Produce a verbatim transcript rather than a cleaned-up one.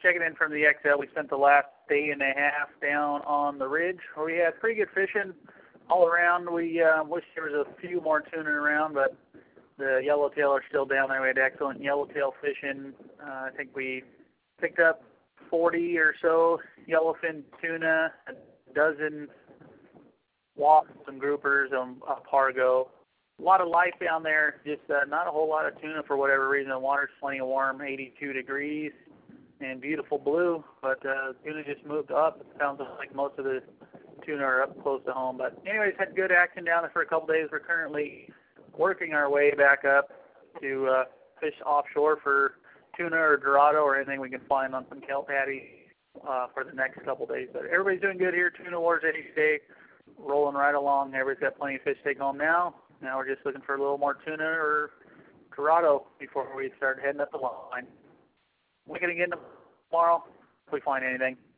checking in from the X L. We spent the last day and a half down on the ridge where we had pretty good fishing all around. We uh, wish there was a few more tuna around, but the yellowtail are still down there. We had excellent yellowtail fishing. Uh, I think we picked up forty or so yellowfin tuna, a dozen wasps, some groupers, um, a pargo. A lot of life down there, just uh, not a whole lot of tuna for whatever reason. The water's plenty warm, eighty-two degrees, and beautiful blue, but uh, tuna just moved up. It sounds like most of the tuna are up close to home. But anyways, had good action down there for a couple days. We're currently working our way back up to uh, fish offshore for tuna or dorado or anything we can find on some kelp patties uh, for the next couple days. But everybody's doing good here. Tuna wars any day, rolling right along. Everybody's got plenty of fish to take home now. Now we're just looking for a little more tuna or dorado before we start heading up the line. We're going to get in tomorrow if we find anything.